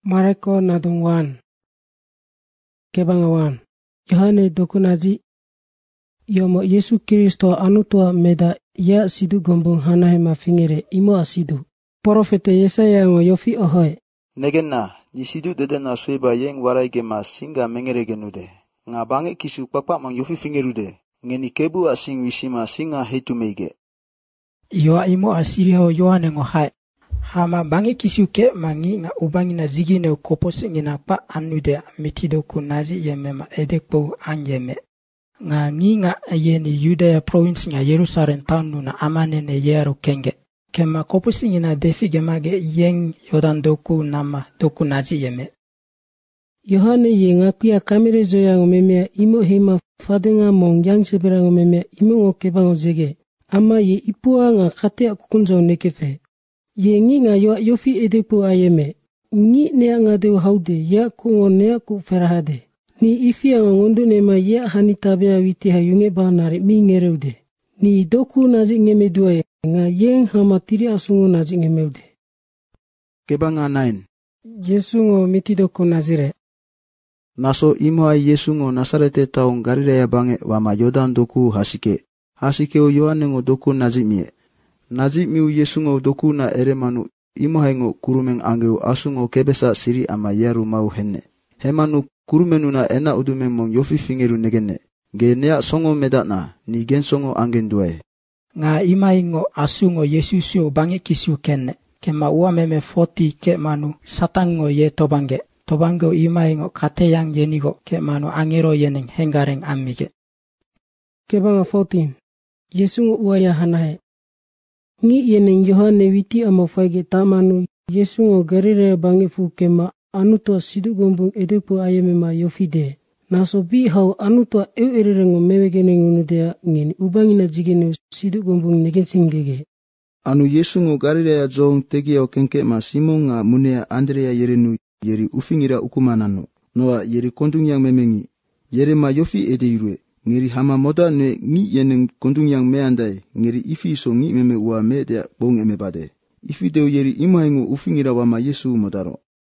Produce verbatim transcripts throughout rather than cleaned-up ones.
Mareko nadung wan. Kebangawan. Yohane dokunazi. Yomo Yesu Kristo anutua meda ya sidu gombung hanahe mafingere imo asidu. Profete Yesaya ngo yofi ohoy. Negenna, ni sidu dedena sueba yeng warai gema singa mengere genude. Nga bange kisu pakpak mang yofi fingerude. Ngeni kebu asing wisima singa hetu meige. Yoa imo asirio Yohane ngo hai. Hama bange kisu ke mangi nga ubangi na zigi ne koposi ngina pa anude mitido kunazi yemema edekpo anyeme. Nga ngi nga yeni Judea province nga Jerusalem town nuna amane ne yero kenge. Kema koposi ngina defi gemage yeng yodan doku nama doku nazi yeme. Yohane yenga pia kamere zoya ngomemea imo hima fadenga mong yang sebera ngomemea imo ngokebango zege. Ama ye ipua nga kate kukunzo nekefe. Ye ngi nga yoa yofi edepu ayeme. Ngi nea nga deu haude ya kungo nea ku ferahade. Ni ifia nga ngondo nema ya hani tabea witi hayunge banare mi ngereude. Ni doku nazi ngeme duaye nga yeng hama tiri asungo nazi ngemeude. Kebanga nine. Yesu ngo miti doku nazire. Naso imo ai Yesu ngo Nasarete taung Galilea bange wama Yodan doku hasike. Hasike o Yohane ngo doku nazimie. Nazimiu Yesu ngo doku na eremanu imo hai ngo kurumeng angeu asu ngo kebesa siri ama yaru mau henne. Hemanu kurumenu na ena udume mong yofi fingeru negene. Ge nea songo medana ni gen songo angen duae. Nga imai ngo asu ngo Yesu sio bange kisu kenne. Kema ua meme forty ke manu satang ngo ye tobange. Tobango imai ngo kate yang yenigo ke manu angero yeneng hengareng amige. Kebanga fourteen. Yesu ngo uaya hanahe. Ngi yeneng Yohane witi amafage tamanu Yesu ngo Galilea bange fu kema anutua sidu gombung edepu ayemema yofide. Naso bi hau anutua eu ererengo mewegene ngunudea ngeni ubangina jigene sidu gombung negensingege. Anu Yesu ngo Galilea zong tegeo kenke ma Simon nga munea Andrea yerenu yeri ufingira ukumanano. Noa yeri kondung yang memengi. Yeri ma yofi edeirue. Ngiri hama moda ne ngi yeneng kondung yang meandai. Ngiri ifi so ngi meme ua me dea bong eme bade. Ifi deo yeri imahengu ufingira wama Yesu modaro.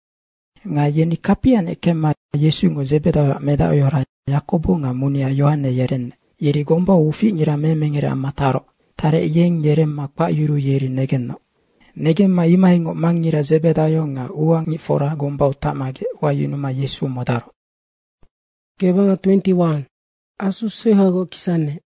Nga yeni kapian ekema Yesu ngo Zebeda meda oyora Yakobo nga munia Yohane yeren. Yeri gomba ufingira memengira amataro. Tare yeng yeren makpa yuru yeri negenno. Negen ma imahengu mangira Zebeda yo nga uangi fora gomba utamage wa yunuma Yesu modaro. Kebanga twenty-one. Asu sehago kisane.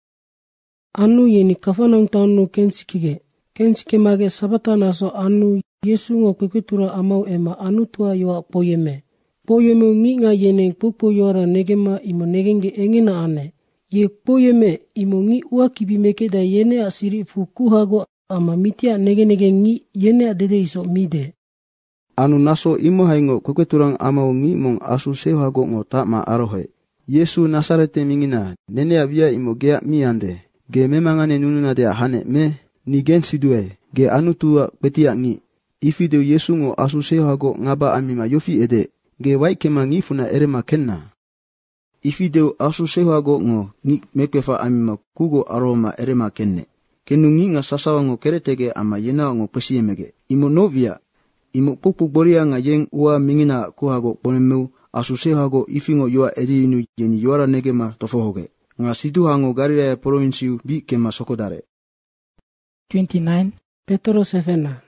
Anu yeni kafanang tanu kensikige. Kensike mage sabata naso anu Yesu ngo kwekwetura amau ema anu tua yoa poyeme. Poyeme ngi nga yeneng pupo yora negema imo negenge engena ane. Ye poyeme imo ngi ua kibimeke da yene asiri fukuhago ama mitia nege-nege ngi yene adede iso mide. Anu naso imo haingo kwekweturang amau ngi mong asu sehago ngo takma arohe. Yesu Nasarete mingina nene abia imo gea miande. Ge memangane nununa dea hane me ni gen sidue. Ge anu tua petia ngi. Ifi deu Yesu ngo asu sehago ngaba amima yofi ede. Ge waikema ngi funa erema kenna. Ifi deu asu sehago ngo ngi mekwefa amima kugo aroma erema kenne. Kenu ngi nga sasawa ngo keretege ama yena ngo pesiemege. Imo novia. Imo pukpuk boria nga yeng ua mingina kuhago ponemeu. Asu sehago ifingo yoa edi inu yeni yoara negema tofohoge. Nga sidu hango Galilea provinsiu bi kema sokodare. twenty-nine. Petro sevena.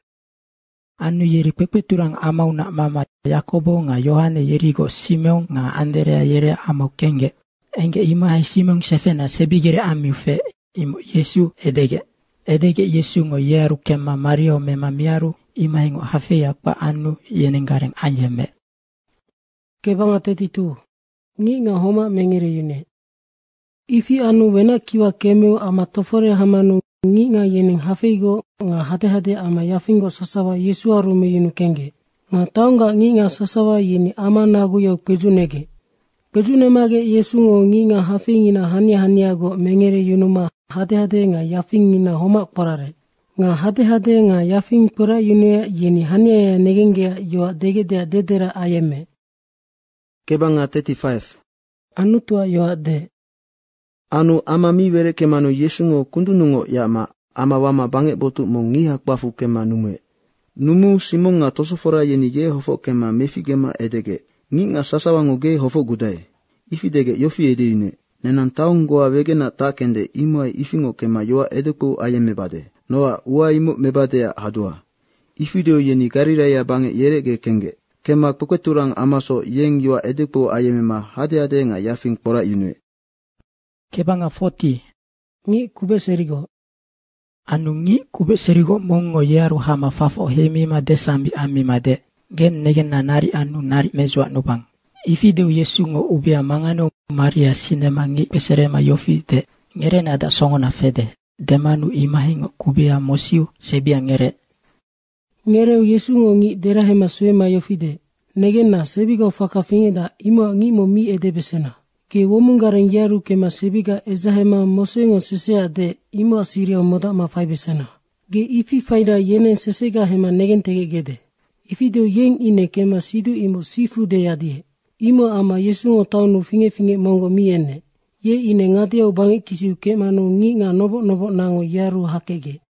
Anu yeri pekpeturang amau na mama Yakobo nga Yohane yerigo Simeon nga Andrea yere amau kenge. Enge ima hai Simeon sevena sebigere amiufe imo Yesu edege. Edege Yesu ngo yeru kema Mario mema miaru ima ingo hafe yakpa anu yenengareng anyeme. Kebanga thirty-two. Ngi nga homa mengere yune. Ifi anu wena kiwa kemeu ama tofore hamanu ngi nga yeneng hafeigo nga hate-hate ama yafingo sasawa Yesu arume yunu kenge. Nga taonga ngi nga sasawa yeni ama nagu yo pejunege. Pejunemage Yesu ngo ngi nga hafingina hania-haniago mengere yunuma hate-hate nga yafingina homa porare. Nga hate-hate nga yafing pura yune yeni hania ya negenge yo degedea dedera ayeme. Kebanga thirty-five. Anu tua yoa de. Anu ama mi were kemanu Yesu ngo kundunungo ya ma ama wama bange botu mong ngihak bafu kema numwe. Numu Simon nga tosofora yeni ge hofo kema mefi gema edege. Ngi nga sasawango ge hofo gudai. Ifi dege yofi ede yune. Nenan taung goa wege na takende imo ay ifingo kema yoa edeko ayem mebade. Noa ua imo mebade ya hadua. Ifi deo yeni gariraya bange yere ge kenge. Kema kukweturang amaso yeng yoa edeko ayemema hade ade nga yafing pora yune. Kebanga forty. Ngi kube serigo. Anu ngi kube serigo mongo yaru hama fafo hemima desambi amimade. Gen negen na nari anu nari mezwa nubang. Ifi deu Yesu ngo ubia mangano Maria sinema ngi peserema yofi de. Ngere na da songo na fede. Demanu imahi ngo kubia mosiu sebia ngere. Ngere Yesu ngo ngi derahema suema yofi de. Negen na sebiga fakafinge da imo ngi mo mi ede besena. Ke womungareng yaru kema sebiga ezahema mosengo sesea de imo asiria moda ma fai besena. Ge ifi faida yenen sesega hema negen tege gede. Ifi deu yeng ine kema sidu imo sifu de yadie. Imo ama Yesu ngo taunu finge finge mongo miene. Ye ine ngatia ubangi kisiu kema no ngi nga nobo nobo nango yaru hakege.